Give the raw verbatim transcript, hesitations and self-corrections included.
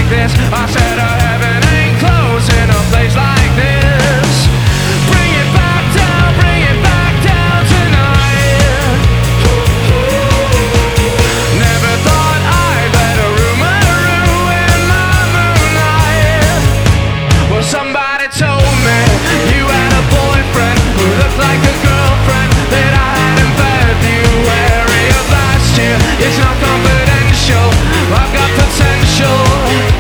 like this. I said a heaven ain't close in a place like this. Bring it back down, bring it back down tonight. Never thought I'd let a rumor ruin my moonlight. Well, somebody told me you had a boyfriend who looked like a girlfriend that I had in February of last year. It's not confidential, I've got potential.